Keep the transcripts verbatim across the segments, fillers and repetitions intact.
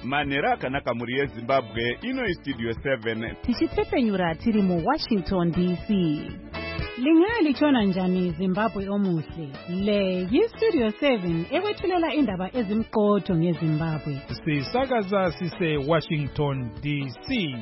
Manera akanaka muri yeZimbabwe ino iStudio seven. Tichitepenyura tiri mu Washington D C. Lingali chona njani Zimbabwe omuhle. Le yiStudio seven ekwethulela indaba ezimqotho ngeZimbabwe. Sisakaza sise Washington D C.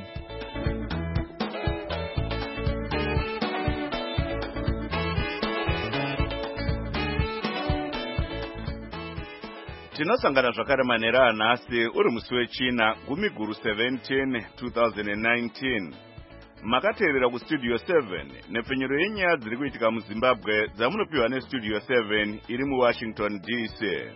Tinosangana zvakare manera anhasi uri musi wechina gumi guru seventeen twenty nineteen. Makatevera kuStudio seven nepfenyuro yenyaya dziri kuitika muZimbabwe dzamunopiwa neStudio seven iri muWashington D C.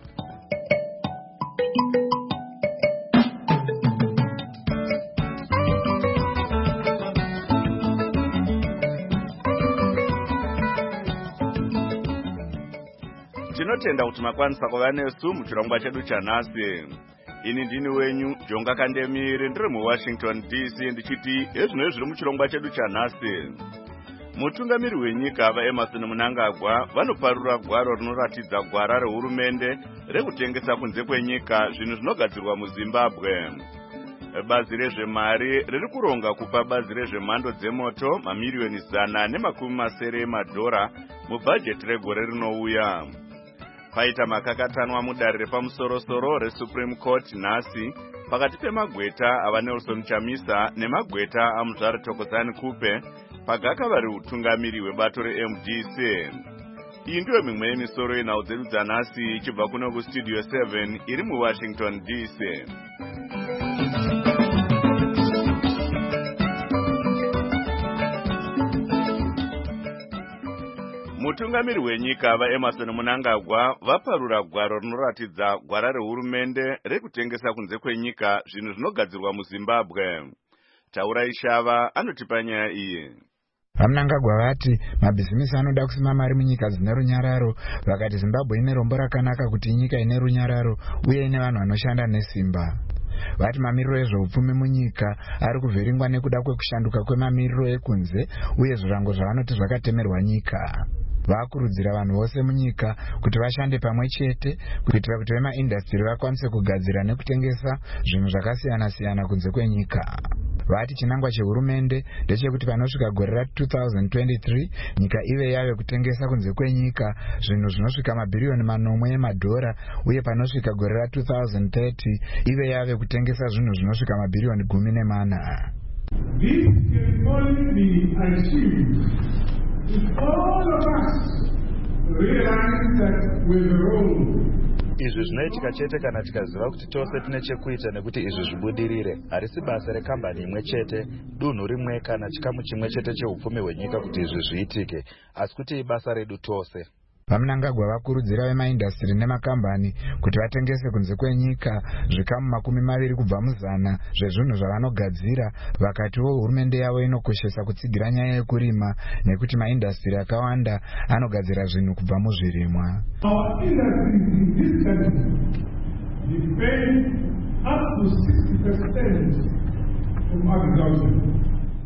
Tinotenda kuti makwanisa kuva nesu muchirongwa chedu chanhasi. Ini ndini wenyu Jonga Kandemire ndiri muWashington D C ndichiti ezvino zviri muchirongwa chedu chanhasi. Mutungamiri wenyika vaEmmerson Mnangagwa vanoparura gwaro rinoratidza gwara rehurumende rekutengesa kunze kwenyika zvinhu zvinogadzirwa muZimbabwe. Bazi rezvemari riri kuronga kupa bazi rezvemhando dzemoto mamiliyoni zana nemakumi masere emadhora mubhajeti regore rinouya. Paita makakatanwa mudare repamusoro-soro reSupreme Court nhasi pakati pemagweta ava Nelson Chamisa nemagweta aMuzvare Thokozani Kupe pagaka vari utungamiri hwebato reM D C. Iyi ndiyo mimwe yemisoro yenhau dzedu dzanhasi ichibva kuno kuStudio seven iri muWashington D C. Mutungamiri wenyika vaEmmerson Mnangagwa vaparura gwaro rinoratidza gwara rehurumende rekutengesa kunze kwenyika zvinhu zvinogadzirwa muZimbabwe. Taurai Shava anotipa nyaya iyi. Mnangagwa vati mabhizimusi anoda kusima mari munyika dzine runyararo, vakati Zimbabwe ine rombo rakanaka kuti nyika ine runyararo uye ine vanhu vanoshanda nesimba. Vati mamiriro ezveupfumi munyika ari kuvheringwa nekuda kwekushanduka kwemamiriro ekunze uye zvirango zvavanoti zvakatemerwa nyika. Vakurudzira vanhu vose munyika kuti vashande pamwe chete kuitira kuti vemaindastri vakwanise kugadzira nekutengesa zvinhu zvakasiyana-siyana kunze kwenyika. Vati chinangwa chehurumende ndechekuti panosvika gore ra-twenty twenty-three nyika ive yave kutengesa kunze kwenyika zvinhu zvinosvika mabhiriyoni manomwe emadhora uye panosvika gore ra-twenty thirty ive yave kutengesa zvinhu zvinosvika mabhiriyoni gumi nemana. This can only be achieved if all of us realize that we're wrong. Izvi zvinoitika chete kana tikaziva kuti tose tine chekuita nekuti izvi zvibudirire. Harisi basa rekambani imwe chete, dunhu rimwe kana chikamu chimwe chete cheupfumi hwenyika kuti izvi zviitike, asi kuti ibasa redu tose. Mnangagwa vakurudzira vemaindastri nemakambani kuti vatengese kunze kwenyika zvikamu makumi maviri kubva muzana zvezvinhu zvavanogadzira, vakatiwo hurumende yavo inokoshesa kutsigira nyaya yekurima nekuti maindastri akawanda anogadzira zvinhu kubva muzvirimwa. Our industries in this country depend up to sixty percent from agriculture.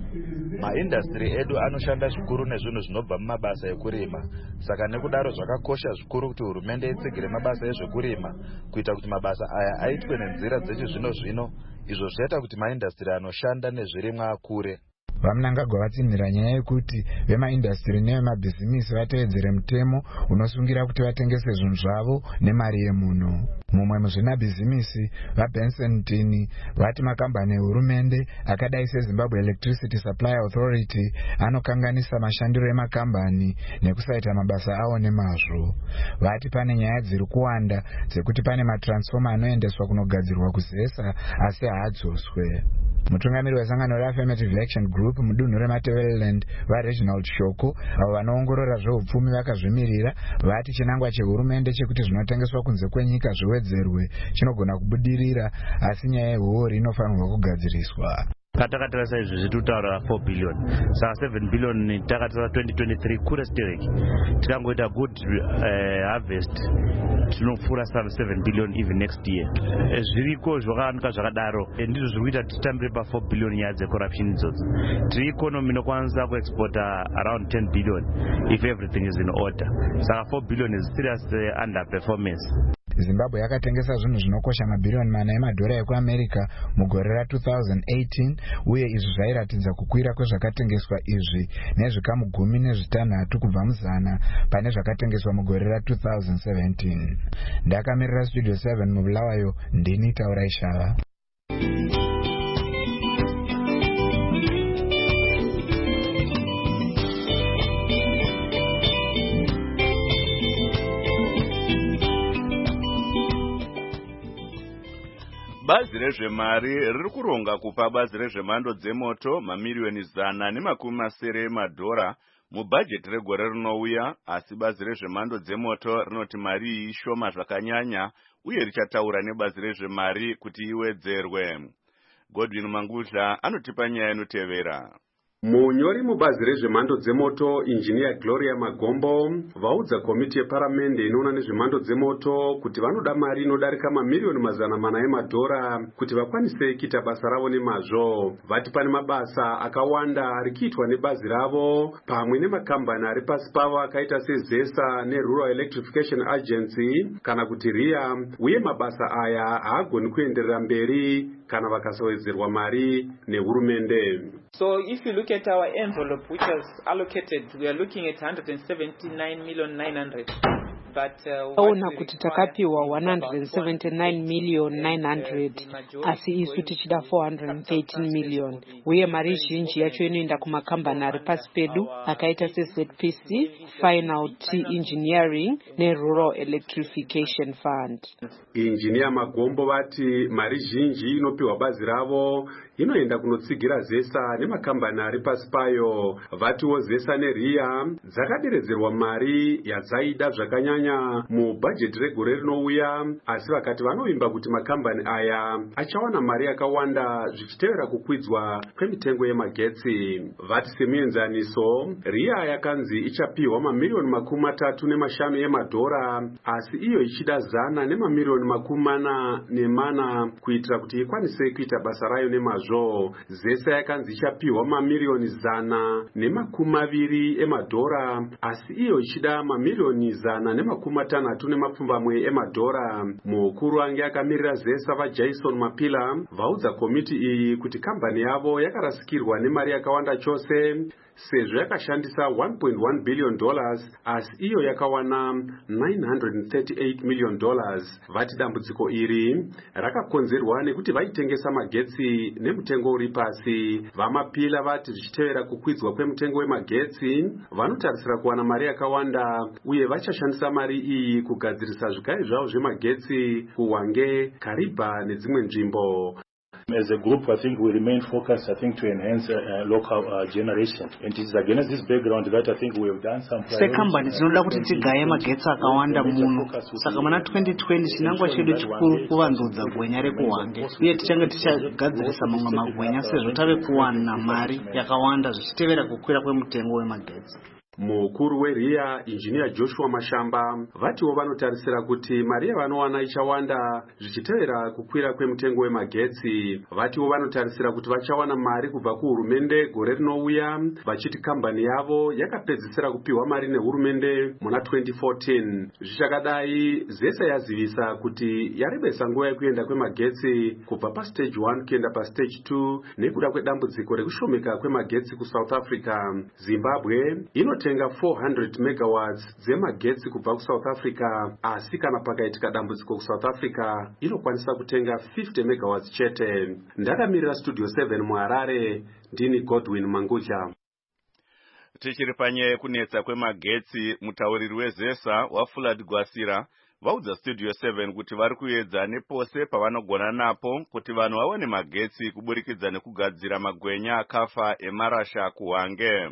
Maindastri edu anoshanda zvikuru nezvinhu zvinobva mumabasa ekurima. Saka nekudaro zvakakosha zvikuru kuti hurumende itsigire mabasa ezvekurima kuita kuti mabasa aya aitwe nenzira dzechizvino zvino, izvo zvaita kuti maindastri anoshanda nezvirimwa akure. Vamnangagwa vatsinhira nyaya yekuti vemaindastri nevemabhizimisi vateedzere mutemo unosungira kuti vatengese zvinhu zvavo nemari yemuno. Mumwe muzvinabhizimisi vaBenson Tini vati makambani ehurumende akadai seZimbabwe Electricity Supply Authority anokanganisa mashandiro emakambani nekusaita mabasa avo nemazvo. Vati pane nyaya dziri kuwanda dzekuti pane matransfoma anoendeswa kunogadzirwa kuzesa asi haadzoswe. Mutungamiri wesangano reAffirmative Action Group mudunhu reMatabeleland vaReginald Shoko avo vanoongorora zveupfumi vakazvimirira vati chinangwa chehurumende chekuti zvinotengeswa kunze kwenyika zviwedzerwe chinogona kubudirira asi nyaya yehuori inofanirwa kugadziriswa. Katakatara saizvi zvitutaura four billion. Saka seven billion takatara twenty twenty-three kure stereki. Tikangoita good uh, harvest tinofura seven billion even next year. Zviriko zvakawanika zvakadaro ndizvo zviri kuita titambire pa four billion nyaya dzecorruption idzodzo. Tiri economy inokwanisa kuexporta around ten billion if everything is in order. Saka four billion is serious uh, underperformance. Zimbabwe yakatengesa zvinhu zvinokosha mabhiriyoni mana emadhora ekuAmerica mugore ra two thousand eighteen, uye izvi zvairatidza kukwira kwezvakatengeswa izvi nezvikamu gumi nezvitanhatu kubva muzana pane zvakatengeswa mugore ra two thousand seventeen. Ndakamirira Studio seven mubulawayo, ndini Taurai Shava. Bazi rezvemari riri kuronga kupa bazi rezvemhando dzemoto mamiliyoni zana nemakumi masere emadhora mubhajeti regore rinouya, asi bazi rezvemhando dzemoto rinoti mari iyi ishoma zvakanyanya uye richataura nebazi rezvemari kuti iwedzerwe. Godwin Mangudla anotipa nyaya inotevera. Munyori mubazi rezvemhando dzemoto Engineer Gloria Magombo vaudza komiti yeparamende inoona nezvemhando dzemoto kuti vanoda mari inodarika mamiliyoni mazana mana emadhora kuti vakwanise kuita basa ravo nemazvo. Vati pane mabasa akawanda arikiitwa nebazi ravo pamwe nemakambani ari pasi pavo akaita seZESA neRural Electrification Agency kana kuti R I A, uye mabasa aya haagoni kuenderera mberi kana vakasawedzerwa mari nehurumende. So if you look at our envelope which was allocated, we are looking at one hundred seventy-nine million nine hundred. Taona kuti takapiwa one hundred seventy-nine million nine hundred, asi isu tichida four hundred thirteen million, uye mari zhinji yacho inoenda kumakambani ari pasi pedu akaita seZ P C, Final T Engineering neRural Electrification Fund. Engineer Magombo vati mari zhinji inopiwa bazi ravo inoenda kunotsigira ZESA nemakambani ari pasi payo. Vatiwo ZESA neR I A dzakaderedzerwa mari yadzaida zvakanyanya mubhajeti regore rinouya, asi vakati vanovimba kuti makambani aya achawana mari yakawanda zvichitevera kukwidzwa kwemitengo yemagetsi. Vati semuenzaniso, R I A yakanzi ichapiwa mamiliyoni makumi matatu nemashanu emadhora, asi iyo ichida zana nemamiliyoni makumi mana nemana kuitira kuti ikwanise kuita basa rayo nemazvo. ZESA yakanzi ichapiwa mamiliyoni zana nemakumi maviri emadhora, asi iyo ichida mamiliyoni zana nemakumi matanhatu nemapfumbamwe emadhora. Mukuru wange akamirira ZESA vaJason Mapila vaudza komiti iyi kuti kambani yavo yakarasikirwa nemari yakawanda chose sezvo yakashandisa one point one billion dollars, asi iyo yakawana nine hundred thirty-eight million dollars. Vati dambudziko iri rakakonzerwa nekuti vaitengesa magetsi nemutengo uri pasi. Vamapila vati zvichitevera kukwidzwa kwemutengo wemagetsi vanotarisira kuwana mari yakawanda, uye vachashandisa mari iyi kugadzirisa zvigayo zvavo zvemagetsi kuHwange, Kariba nedzimwe nzvimbo. As a group, I think we remain focused, I think, to enhance uh, local uh, generation. And it is against this background that I think we have done some priorities. Sekambani tinoda kuti tigaye magetsi akawanda muno. Saka mana twenty twenty chinangwa chedu chikuru kuvandudza gwenya rekuHwange. Uye tichange tichagadzirisa mamwe magwenya sezvo tave kuwana mari yakawanda zvichitevera kukwira kwemutengo wemagetsi. Mukuru weR I A Engineer Joshua Mashamba vatiwo vanotarisira kuti mari yavanowana ichawanda zvichitevera kukwira kwemutengo wemagetsi. Vatiwo vanotarisira kuti vachawana mari kubva kuhurumende gore rinouya, vachiti kambani yavo yakapedzisira kupiwa mari nehurumende muna twenty fourteen. Zvichakadai, ZESA yazivisa kuti yarebesa nguva yekuenda kwemagetsi kubva pastage one kuenda pastage two nekuda kwedambudziko rekushomeka kwemagetsi kuSouth Africa. Zimbabwe ino tenga four hundred megawatts dzemagetsi kubva kuSouth Africa, asi kana pakaitika dambudziko kuSouth Africa inokwanisa kutenga fifty megawatts chete. Ndakamirira Studio seven muHarare, ndini Godwin Mangudla. Tichiri panyaya yekunetsa kwemagetsi, mutauriri weZESA waFulad Gwasira vaudza Studio seven kuti vari kuedza nepose pavanogona napo kuti vanhu vaone magetsi kuburikidza nekugadzira magwenya akafa emarasha kuHwange.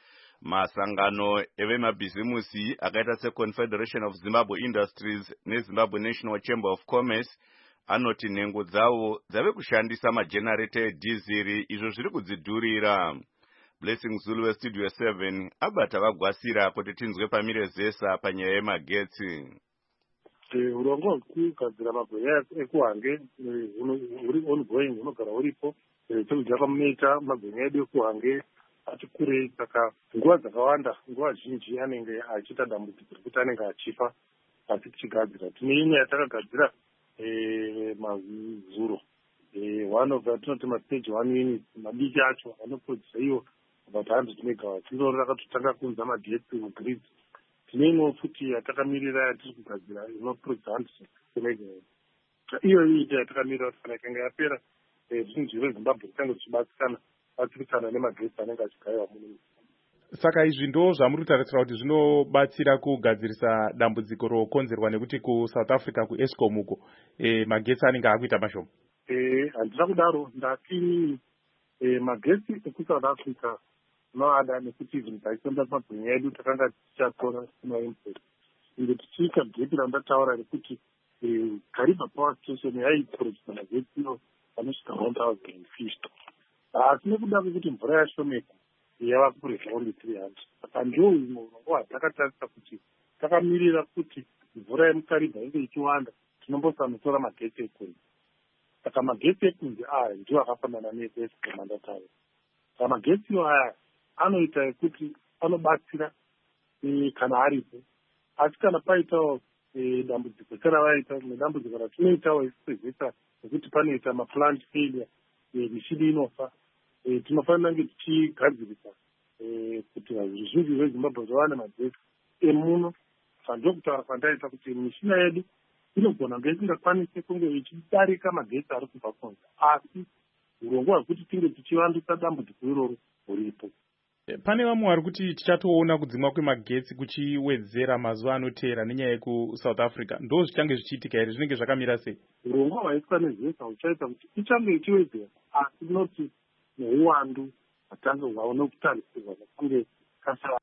Masangano evemabhizimusi akaita seConfederation of Zimbabwe Industries neZimbabwe National Chamber of Commerce anoti nhengo dzavo dzave kushandisa majenereta edhiziri, izvo zviri kudzidhurira. Blessing Zulu weStudio seven abata vagwasira kuti tinzwe pamire ZESA panyaya yemagetsi. Urongwa hwekugadzira magwenya ekuHwange huri ongoing, hunogara huripo. Tobva pameta magwenya edu ekuHwange ati kurei, saka nguva dzakawanda, nguva zhinji anenge achiita dambudziko rekuti anenge achifa. asi tichigadzira. Tine imwe yatakagadzira mazuro one of atinoti mastage one units madiki acho anoprodusa iwo about one hundred megawatts. Iro rakatotanga kunza magetsi mugrid. Tine imwe futi yatakamirira yatiri kugadzira inoprodusa one hundred megawatts. Iyo iita yatakamirira kuti kana ikanga yapera zvinji zvezimbabwe zvitange zvichibatsirana batsirikana nemagetsi anenge achigayiwa muno. Saka izvi ndo zvamuri kutarisira kuti zvinobatsira kugadzirisa dambudziko rokonzerwa nekuti kuSouth Africa kuEskom uko e, magetsi anenge akuita mashoma? Eh, handina kudaro. Ndati eh, magetsi ekuSouth Africa noada nekuti zvinhu zvaisenda pamabhinya edu takanga tichatora tinoimport. Inde tichiita gepi randataura rekuti Kariba Power Station yaiprodusa magetsi iyo anosvika one thousand fifty. Asi nekuda kwekuti mvura yashomeka yava kureka only three hundred. Saka ndio imwe nguva takatarisa kuti takamirira kuti mvura yemukariba inge ichiwanda tinombosamutora magetsi ekunze. Saka magetsi ekunze aya ndiwo akafanana neEskom andataura. Saka magetsi aya anoita kuti anobatsira kana aripo. Asi kana paitawo dambudziko kana vaita nedambudziko ratinoitawo isipezesa nekuti panoita maplant failure mishini inofa, tinofanira kunge tichigadzirisa kuti zvizhinji zveZimbabwe zvawane magetsi emuno. Saka ndokutaura kwandaita kuti mishina yedu inogona kunge isingakwanisi kunge ichidarika magetsi ari kubva kunze, asi urongwa hwekuti tinge tichivandutsa dambudziko iroro huripo. Pane vamwe vari kuti tichatoona kudzimwa kwemagetsi kuchiwedzera mazuva anoteera nenyaya yekuSouth Africa. Ndo zvichange zvichiitika here? Zvinenge zvakamira sei? Urongwa hwaiswa nezvesa huchaita kuti ichange ichiwedzera, asi noti neuwandu hwatange hwaona kutarisirwa kunge kasara.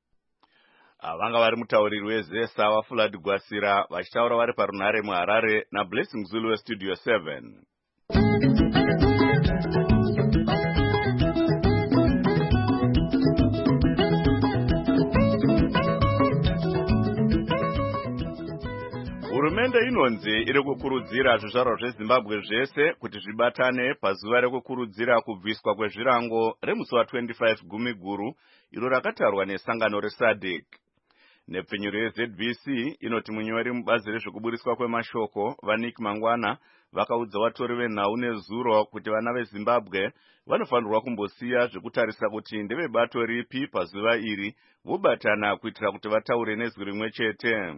Vanga vari mutauriri wezesa waFulad Gwasira vachitaura vari parunhare muHarare naBlessing Zulu weStudio seven. Hurumende inonzi iri kukurudzira zvizvarwa zveZimbabwe zvese kuti zvibatane pazuva rekukurudzira kubviswa kwezvirango remusi wa twenty-five Gumiguru iro rakatarwa nesangano reSADC. Nepfenyuro yeZ B C inoti munyori mubazi rezvekuburiswa kwemashoko vaNick Mangwana vakaudza vatori venhau nezuro kuti vana veZimbabwe vanofanirwa kumbosiya zvekutarisa kuti ndevebato ripi pazuva iri vobatana kuitira kuti vataure nezwi rimwe chete.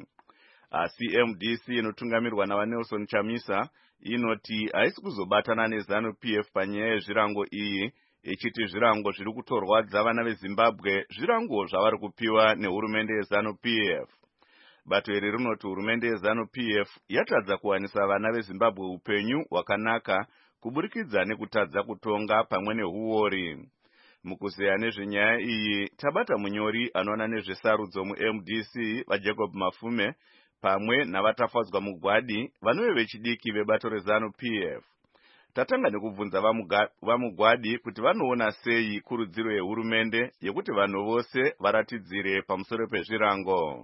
Asi M D C inotungamirwa navaNelson Chamisa inoti haisi kuzobatana neZanu P F panyaya yezvirango iyi, ichiti zvirango zviri kutorwadza vana veZimbabwe zvirango zvavari kupiwa nehurumende yeZanu P F. Bato iri rinoti hurumende yeZanu P F yatadza kuwanisa vana veZimbabwe upenyu hwakanaka kuburikidza nekutadza kutonga pamwe nehuori. Mukuzeya nezvenyaya iyi tabata munyori anoona nezvesarudzo muM D C vaJacob Mafume pamwe navatafadzwa mugwadi vanove vechidiki vebato reZanu P F. Tatanga nekubvunza vamugwadi kuti vanoona sei kurudziro yehurumende yekuti vanhu vose varatidzire pamusoro pezvirango.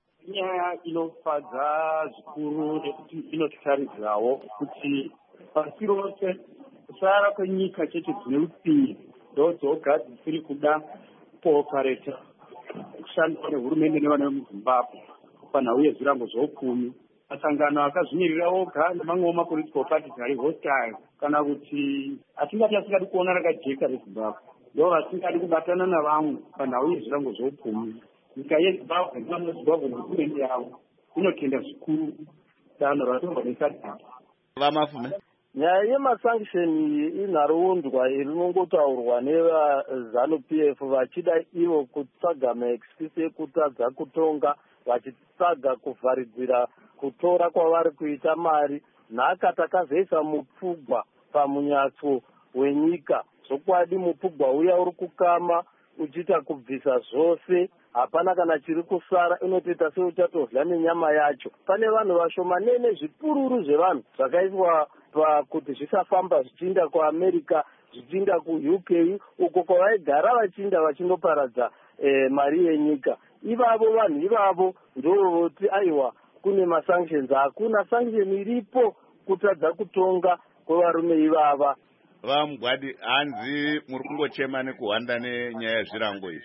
Nyaya inofadza zvikuru nekuti inotitaridzirawo kuti pasi rose kusara kwenyika chete dzine upfiri ndodzoga dzisiri kuda kuopareta kushandiswa nehurumende nevana vemuZimbabwe panhau yezvirango zvoupfumi. Masangano akazvimirira oga nemamwewo mapolitical parties ari hostile kana kuti atingati asingadi kuona rakajeka reZimbabwe ndo vasingadi kubatana navamwe panhau yezvirango zvoupfumi. Nyika yeZimbabwe nevana veZimbabwe nehurumende yavo inotenda zvikuru danho ratorwa neSADC. Vamafume nyaya yemasankisheni inharoundwa rinongotaurwa nevaZanu P F vachida ivo kutsvaga maexcuse ekutadza kutonga, vachitsvaga kuvharidzira kutora kwavari kuita mari. Nhaka takazoisa mupfugwa pamunyatso wenyika, zvokwadi mupfugwa uya uri kukama uchiita kubvisa zvose, hapana kana chiri kusara, inotoita seuchatorya nenyama yacho. Pane vanhu vashomanene zvipururu zvevanhu zvakaiswa pakuti zvisafamba zvichiinda kuAmerica, zvichiinda kuU K uko kwavaigara vachiinda vachindoparadza eh, mari yenyika. Ivavo vanhu ivavo ndovoti aiwa kune masanctions. Hakuna sanction iripo kutadza kutonga kwevarume ivava. Vamugwadi hanzi muri kungochema nekuhwanda nenyaya yezvirango izvi?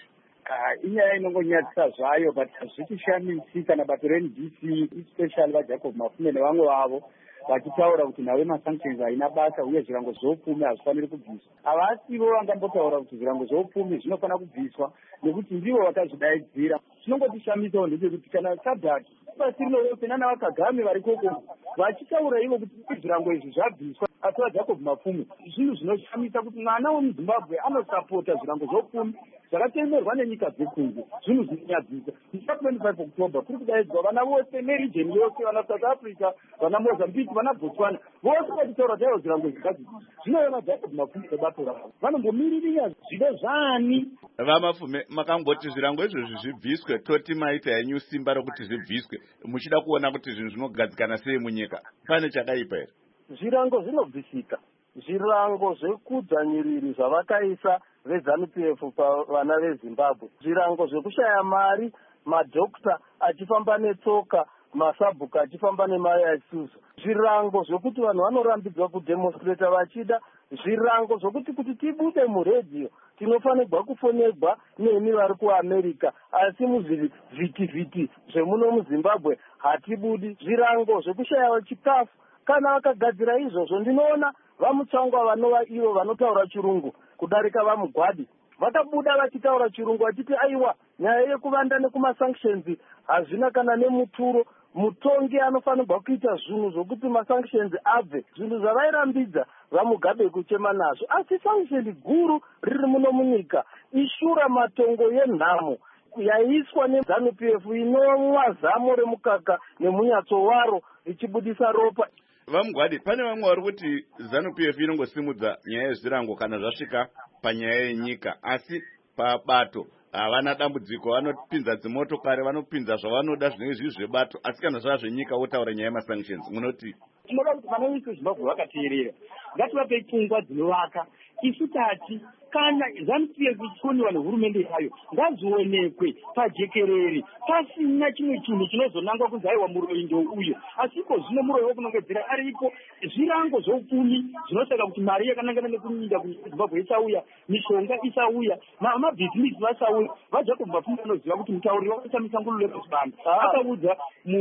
inyaya inongonyadzisa zvayo but hazvitishamisi kana bato re N D C especially vaJacob Mafume nevamwe vavo vachitaura kuti nawe masanctions haina basa uye zvirango zveupfumi hazvifaniri kubviswa. Havasivo vangambotaura kuti zvirango zveupfumi zvinofanira kubviswa nekuti ndivo vakazvidaidzira. Zvinongotishamisawo ndechekuti kana SADC basi rinorope nana vaKagame vari koko vachitaura ivo kuti zvirango izvi zvabviswa asi vaJacob Mafume, zvinhu zvinoshamisa kuti mwana wemuZimbabwe anosapota zvirango zveupfumi zvakatemerwa nenyika dzekunze. Zvinhu zvinonyadzisa. twenty-five October kuri kudaidzwa vana vose neregion yose, vana South Africa, vana Mozambique, vana Botswana, vose vachitaura chaivo zvirango izvi. Zvinoona vaJacob Mafume ebato ravo vanombomiririya zvido zvani. VaMafume, makangoti zvirango izvozvi zvibviswe, toti maita henyu simba rokuti zvibviswe muchida kuona kuti zvinhu zvinogadzikana sei munyika. Pane chakaipa here? Zvirango zvinobvisika. Zvirango zvekudzanyiriri zvavakaisa veZANU P F pavana veZimbabwe, zvirango zvekushaya mari, madhokta achifamba netsoka, masabhuku achifamba nemari aisusu, zvirango zvekuti vanhu vanorambidzwa kudemonstrata vachida, zvirango zvokuti kuti tibude muredhiyo tinofanirwa kufonegwa nemi vari kuAmerica asi muzvivhitivhiti zvemuno muZimbabwe hatibudi, zvirango zvekushayawo chikafu. Kana vakagadzira izvozvo ndinoona vamutsangwa vanova ivo vanotaura chirungu kudarika vaMugwadi vakabuda vachitaura chirungu vachiti aiwa nyaya yekuvanda nekumasanctions hazvina kana nemuturo, mutongi anofanirwa kuita zvinhu zvokuti masanctions abve, zvinhu zvavairambidza vaMugabe kuchema nazvo. Asi sanction guru riri muno munyika ishura matongo yenhamo yaiswa neZANU P F inomwa zamo remukaka nemunyatso waro ichibudisa ropa. VaMugwadi, pane vamwe vari kuti ZANU P F inongosimudza nyaya yezvirango kana zvasvika panyaya yenyika, asi pabato havana dambudziko, vanopinza dzimotokari, vanopinza zvavanoda zvinenge zviri zvebato, asi kana zvazvenyika votaura nyaya yemasanctions. Munoti tinoda kuti vana vedu veZimbabwe vakateerera ngativape pfungwa dzinovaka. Isu tati kana ZANU P F ichikoniwa nehurumende yayo ngazvionekwe pajekerere pasina chimwe chinhu chinozonangwa kunzi aiwa muroyi ndouyo, asiko zvino muroyi wokunongedzera aripo. Zvirango zveupfumi zvinosaka kuti mari yakanangana nekunyika kuZimbabwe isauya, mishonga isauya, mabhizinisi vasauya. vaJacob Mafume anoziva kuti mutauri wakashamisa ngulule pachibanda akaudza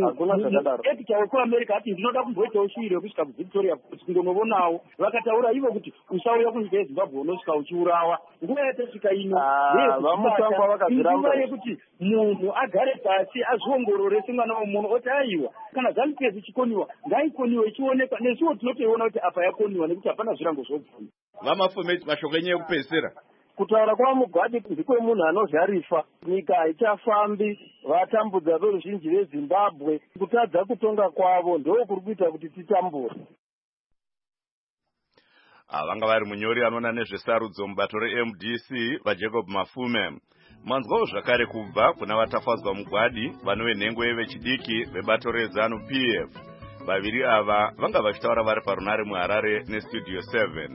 muedita wekuAmerica ati ndinoda kumboitawo shiri yekusvika kuVictoria kuti kungonovonawo. Vakataura ivo kuti usauya kunyika yeZimbabwe unosvika uchiurawa. Nguva yatasvika ino nguva yekuti munhu agare pasi azviongorore semwana womunhu oti aiwa kana ZANU P F ichikoniwa ngaikoniwe ichionekwa nesuwo tinotoiona kuti apa yakoniwa nekuti hapana zvirango zveupfumi. VaMafume, mashoko enyu ekupedzisira. Kutaura kwaMugwadi ndikwemunhu anozharifa, nyika haichafambi, vatambudza veruzhinji veZimbabwe, kutadza kutonga kwavo ndo kuri kuita kuti titambure. Vanga vari munyori anoona nezvesarudzo mubato reM D C vaJacob Mafume. Manzwawo zvakare kubva kuna vatafadzwa Mugwadi vanove nhengo yevechidiki vebato reZANU P F. Vaviri ava vanga vachitaura vari parunare muHarare neStudio seven.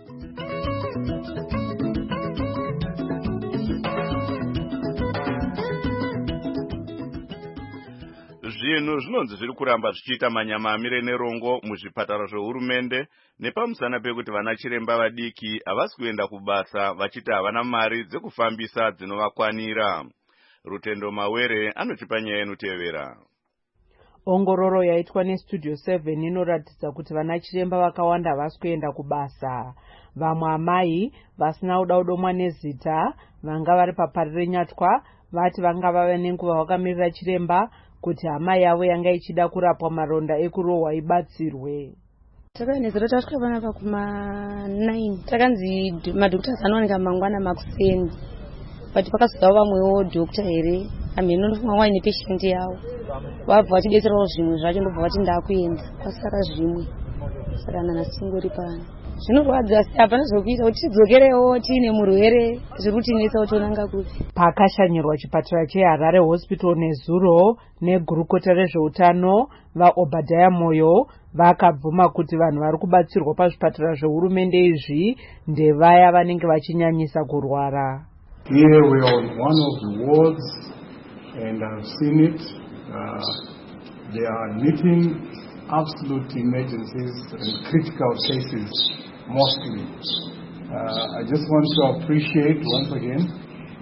Zvinhu zvinonzi zviri kuramba zvichiita manyamamire nerongo muzvipatara zvehurumende nepamusana pekuti vana chiremba vadiki havasi kuenda kubasa vachiti havana mari dzekufambisa dzinovakwanira. Rutendo Mawere anotipa nyaya inotevera. Ongororo yaitwa neStudio seven inoratidza kuti vana chiremba vakawanda havasi kuenda kubasa. Vamwe amai vasina udaudomwa nezita vanga vari papari renyatwa vati vanga vava nenguva vakamirira chiremba kuti hama yavo yanga ichida kurapwa maronda ekurohwa ibatsirwe. Takanezera tasvika panapa kuma nine takanzi madhoktors anowanika mangwana makuseni but pakazodawo vamwewo dhokta here amene unofunga waine patient yawo vabva vachidetserawo zvimwe zvacho ndobva vati ndakuenda kwasara zvimwe saka nana singori pano zvinorwadza asi hapana zvokuita kuti tidzokerewo tiine murwere zviri kutinetsa kuti onanga kupi. Pakashanyirwa chipatara cheHarare Hospital nezuro negurukota rezveutano vaObadiah Moyo vakabvuma kuti vanhu vari kubatsirwa pazvipatara zvehurumende izvi ndevaya vanenge vachinyanyisa kurwara. Here we are on one of the wards and I've seen it. Uh, they are meeting absolute emergencies and critical cases mostly. Uh, I just want to appreciate once again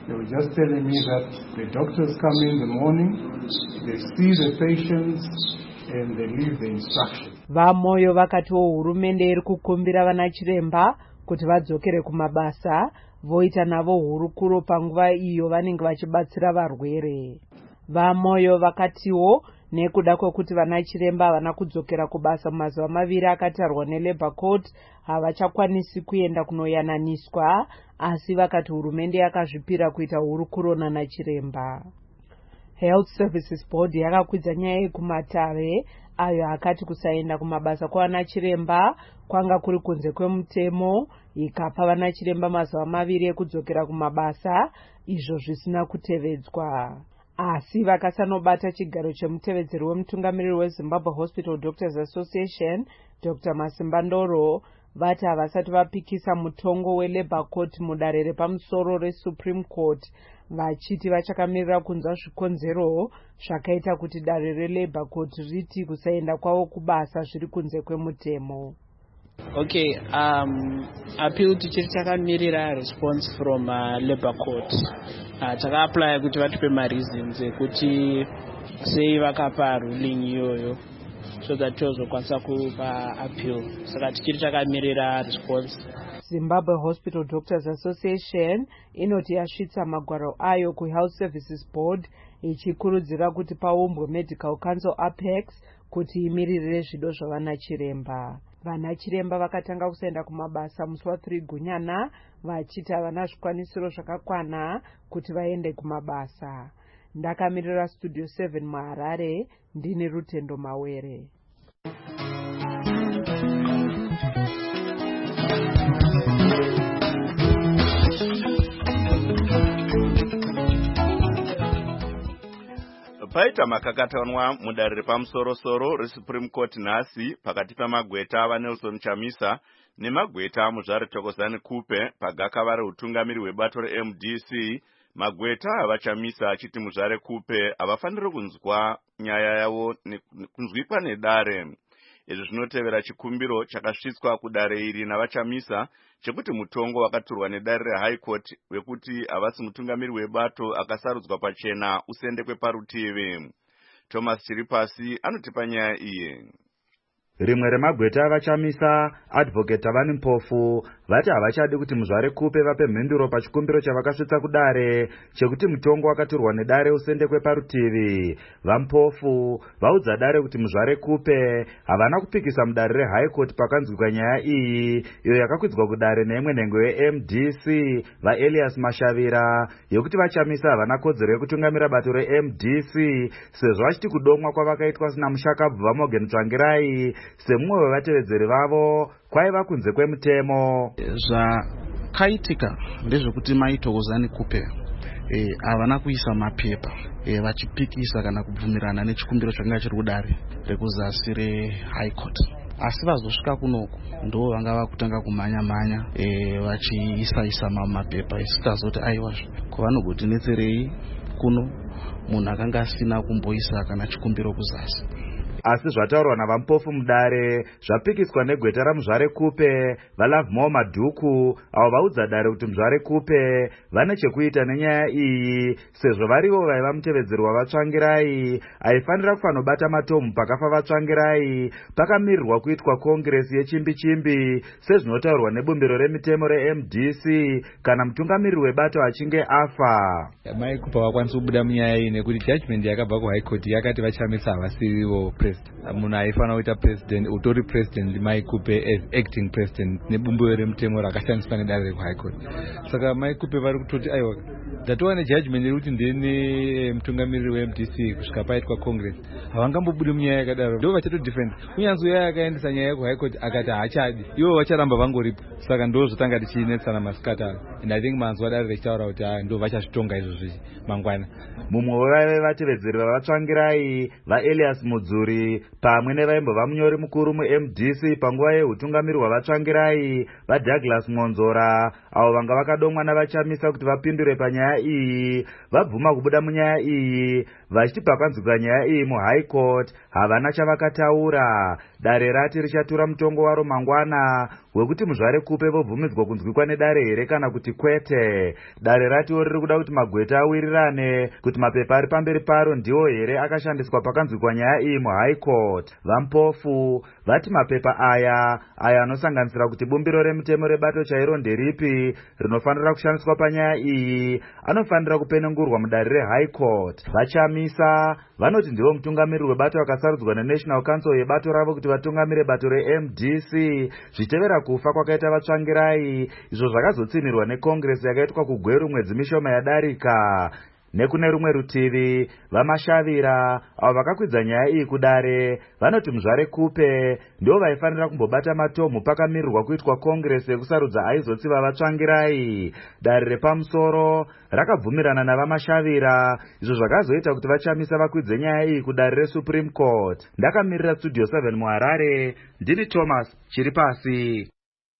They were just telling me that the doctors come in the morning, they see the patients, and they leave the instructions. Vamoyo vakatiwo hurumende iri kukumbira vana chiremba kuti vadzokere kumabasa, voita navo hurukuro panguva iyo vanenge vachibatsira varwere. Vamoyo vakatiwo nekuda kwekuti vana chiremba havana kudzokera kubasa mumazuva maviri akatarwa neLabour Court havachakwanisi kuenda kunoyananiswa, asi vakati hurumende yakazvipira kuita hurukuro nana chiremba. Health Services Board yakakwidza nyaya yekumatare ayo akati kusaenda kumabasa kwana chiremba kwanga kuri kunze kwemutemo, ikapa vana chiremba mazuva maviri ekudzokera kumabasa, izvo zvisina kutevedzwa. Asi vakasanobata chigaro chemutevedzeri wemutungamiriri weZimbabwe Hospital Doctors Association Doctor Masimba Ndoro vati havasati vapikisa mutongo weLabour Court mudare repamusoro reSupreme Court, vachiti vachakamirira kunzwa zvikonzero zvakaita kuti dare reLabour Court riti kusaenda kwavo kubasa zviri kunze kwemutemo. Okay, um, appeal tichiri takamirira response from uh, Labour Court. Uh, taka-apply kuti vatipe ma-reasons ekuti sei vakapa ruling iyoyo so that tozokwanisa kupa appeal. Saka tichiri takamirira response. Zimbabwe Hospital Doctors Association inoti yasvitsa magwaro ayo kuHealth Services Board ichikurudzira kuti paumbwe Medical Council Apex kuti imiririre zvido zvavana chiremba. Vana chiremba vakatanga kusaenda kumabasa musi wa3 Gunyana vachiti havana zvikwanisiro zvakakwana kuti vaende kumabasa. Ndakamirira Studio seven muHarare, ndini Rutendo Mawere. Paita makakatanwa mudare repamusoro-soro reSupreme Court nhasi pakati pemagweta avaNelson Chamisa nemagweta muzvare Thokozani Kupe pagakava reutungamiri hwebato reM D C. Magweta avachamisa achiti muzvare Kupe havafaniri kunzwa nyaya yavo kunzwikwa nedare. Izvi zvinotevera chikumbiro chakasvitswa kudare iri navachamisa chekuti mutongo wakaturwa nedare reHigh Court wekuti havasi mutungamiri webato akasarudzwa pachena usendekwe parutivi. Thomas Chiripasi anotipa nyaya iyi. Rimwe remagweta avachamisa Advocate Tavani Mpofu vati havachadi kuti muzvare Kupe vape mhinduro pachikumbiro chavakasvitsa kudare chekuti mutongo wakaturwa nedare usendekwe parutivi. Vampofu vaudza dare kuti muzvare Kupe havana kupikisa mudare reHigh Court pakanzwikwa nyaya iyi iyo yakakwidzwa kudare neimwe nhengo yeM D C vaElias Mashavira yokuti vachamisa havana kodzero yekutungamira bato reM D C sezvo vachiti kudomwa kwavakaitwa sina mushakabvu vaMorgan Tsvangirai semumwe wevatevedzeri vavo kwaiva kunze kwemutemo. Zvakaitika ndezvekuti Mai Thokozani Kupe havana kuisa mapepa vachipikisa kana kubvumirana nechikumbiro chakanga chiri kudare rekuzasi reHigh Court, asi vazosvika kunoku ndo vanga vakutanga kumhanya-mhanya vachiisa-isa mapepa isi tazoti aiwa kwavanogotinetserei kuno munhu akanga asina kumboisa kana chikumbiro kuzasi. Asi zvataurwa navampofu mudare zvapikiswa negweta ramuzvare Kupe vaLovemore Madhuku avo vaudza dare kuti muzvare Kupe vane chekuita nenyaya iyi sezvo varivo vaiva mutevedzeri wavaTsvangirai aifanira kufanobata matomu pakafa vaTsvangirai pakamirirwa kuitwa kongiresi yechimbi-chimbi sezvinotaurwa nebumbiro remitemo reM D C kana mutungamiriri webato achinge afa. Mai Kupe vakwanisa kubuda munyaya iyi nekuti judgment yakabva kuHigh Court yakati vachamisa havasirivo president. Munhu aifanira kuita president, utori president Mai Kupe as acting president nebumbiro remutemo rakashandiswa nedare rekuHigh Court. Saka Mai Kupe vari kutoti aiwa tatova nejudgment rekuti ndini mutungamiriri weM D C kusvika paitwa congress havangambobudi munyaya yakadaro ndo vachatodefend kunyanzi uya akaendesa nyaya yekuHigh Court akati haachadi ivo vacharamba vangoripo. Saka ndo zvotanga tichinetsana masikata and I think manzwa dare richitaura kuti ndo vachazvitonga izvozvi mangwana. Mumwe wevaive vatevedzeri vavaTsvangirai vaElias Mudzuri pamwe nevaimbova munyori mukuru muM D C panguva yeutungamiri hwavaTsvangirai vaDouglas Monzora avo vanga vakadomwa navachamisa kuti vapindure panyaya iyi vabvuma kubuda munyaya iyi vachiti pakanzwika nyaya iyi muhigh court havana chavakataura. Dare rati richatura mutongo waro mangwana wekuti muzvare kupe vobvumidzwa kunzwikwa nedare here kana kuti kwete. Dare ratiwo riri kuda kuti magweta awirirane kuti mapepa ari pamberi paro ndiwo here akashandiswa pakanzwikwa nyaya iyi muhigh court. Vampofu vati mapepa aya aya anosanganisira kuti bumbiro remutemo rebato chairo nderipi rinofanira kushandiswa panyaya iyi anofanira kupenengurwa mudare rehigh court. Vachamisa vanoti ndivo mutungamiriri webato vakasarudzwa neNational Council yebato ravo kuti vatungamire bato reM D C zvitevera kufa kwakaita vatsvangirai, izvo zvakazotsimirwa neCongress yakaitwa kuGweru mwedzi mishoma yadarika. Nekune rumwe rutivi vamashavira avo vakakwidza nyaya iyi kudare vanoti muzvare kupe ndivo vaifanira kumbobata matomhu pakamirirwa kuitwa Congress yekusarudza aizotsiva vatsvangirai. Dare repamusoro rakabvumirana navamashavira, izvo zvakazoita kuti vachamisa vakwidze nyaya iyi kudare reSupreme Court. Ndakamirira Studio seven muHarare, ndini Thomas Chiripasi.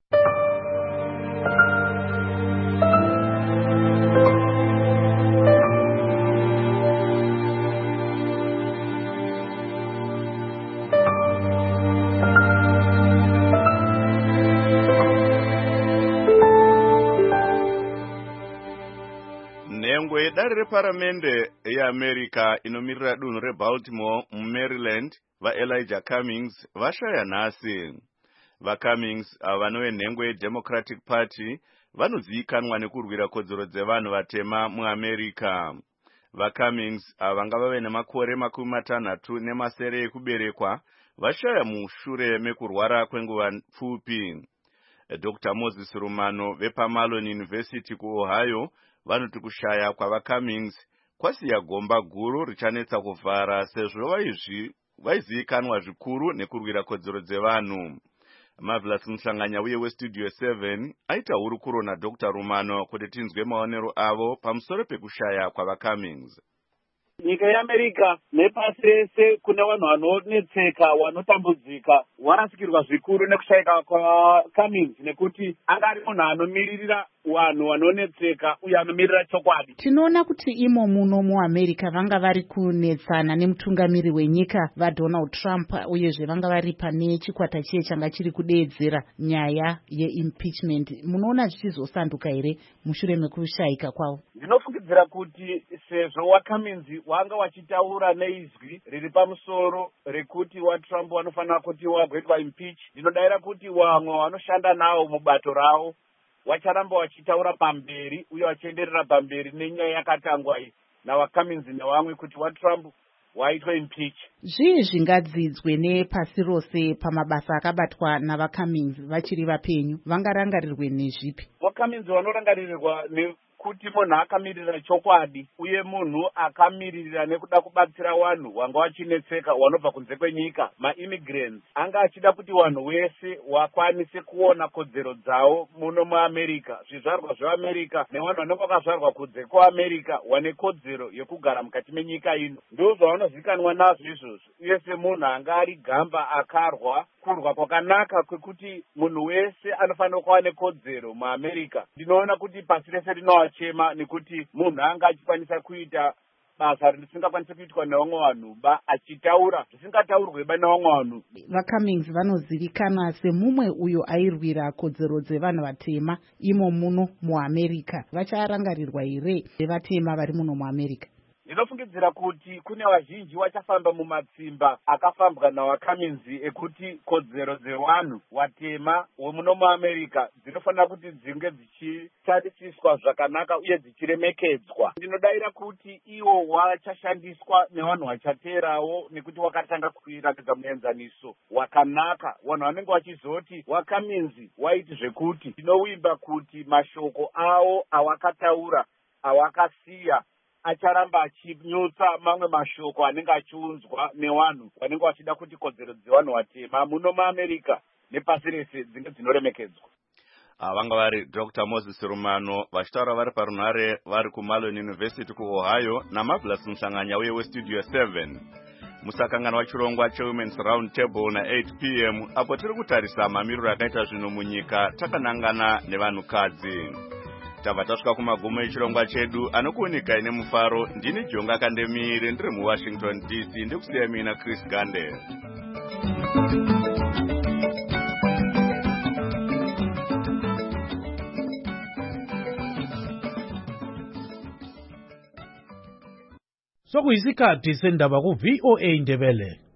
Dare reparamende yeAmerica inomirira dunhu reBaltimore muMaryland vaElijah Cummings vashaya nhasi. VaCummings vanove nhengo yeDemocratic Party vanozivikanwa nekurwira kodzero dzevanhu vatema muAmerica. VaCummings vanga vave nemakore makumi matanhatu nemasere ekuberekwa vashaya mushure mekurwara kwenguva pfupi. Doctor Moses Rumano vepaMalon University kuOhio vanoti kushaya kwavaCummings kwasiya gomba guru richanetsa kuvhara sezvo vaizivikanwa zvikuru nekurwira kodzero dzevanhu. Marvelous Muhlanganya uye weStudio seven aita hurukuro naDoctor Rumano kuti tinzwe maonero avo pamusoro pekushaya kwavaCummings. Nyika yeAmerica nepasi rese kuna vanhu vanonetseka vanotambudzika varasikirwa zvikuru nekushayika kwaCummings nekuti anga ari munhu anomiririra vanhu vanonetseka uye anomirira chokwadi. Tinoona kuti imo muno muAmerica vanga vari kunetsana nemutungamiri wenyika vaDonald Trump uyezve vanga vari pane chikwata chiye changa chiri kudeedzera nyaya yeimpeachment. Munoona zvichizosanduka here mushure mekushayika kwavo? Ndinofungidzira kuti sezvo waCummings wanga wachitaura neizwi riri pamusoro rekuti waTrump wanofanira kuti wagoitwa impeach, ndinodavira kuti vamwe vanoshanda navo mubato ravo wacharamba wachitaura pamberi uye wachienderera pamberi nenyaya yakatangwa iyi navaCummings nevamwe kuti waTrump waitwa impeach. Zvii zvingadzidzwe nepasi rose pamabasa akabatwa navaCummings vachiri vapenyu? Vangarangarirwe nezvipi? VaCummings vanorangarirwa ne kuti munhu akamirira chokwadi uye munhu akamiririra nekuda kubatsira vanhu vanga vachinetseka vanobva kunze kwenyika, maimmigrants. Anga achida kuti vanhu vese vakwanise kuona kodzero dzavo muno muAmerica. Zvizvarwa zveAmerica nevanhu vanenge vakazvarwa kunze kweAmerica vane kodzero yekugara mukati menyika ino. Ndizvo zvavanozivikanwa nazvo izvozvo. Uye semunhu anga ari gamba akarwa kurwa kwakanaka kwekuti munhu wese anofanira kuva nekodzero muAmerica. Ndinoona kuti pasi rese rinovachema nekuti munhu anga achikwanisa kuita basa risingakwanisi kuitwa nevamwe vanhu ba achitaura zvisingataurwe nevamwe vanhu. VaCummings vanozivikanwa semumwe uyo airwira kodzero dzevanhu vatema imo muno muAmerica. Vacharangarirwa here vatema vari muno muAmerica? Ndinofungidzira kuti kune vazhinji vachafamba mumatsimba akafambwa navaCummings ekuti kodzero dzevanhu vatema vemuno muAmerica dzinofanira kuti dzinge dzichitarisiswa zvakanaka uye dzichiremekedzwa. Ndinodavira kuti iwo wachashandiswa nevanhu vachateerawo nekuti wakatanga kuratidza muenzaniso wakanaka. Vanhu vanenge vachizoti vaCummings waiti zvekuti tinovimba kuti mashoko avo awakataura awakasiya acharamba achinyutsa mamwe mashoko anenge achiunzwa nevanhu vanenge vachida kuti kodzero dzevanhu vatema muno muAmerica nepasi rese dzinge dzinoremekedzwa. Vanga vari Doctor Moses Rumano vachitaura vari parunhare vari kuMalon University kuOhio naMarvelous Muhlanganya uye weStudio seven. Musakangana wachirongwa cheWomen's Round Table na eight p m apo tiri kutarisa mamiriro akaita zvinhu munyika takanangana nevanhukadzi. tabva tasvika kumagumo echirongwa chedu anokuonikai nemufaro. Ndini Jonga Kandemire ndiri muWashington D C ndikusiya mina Chris Gande. Sokuyisikhathi sendaba ku V O A Ndebele.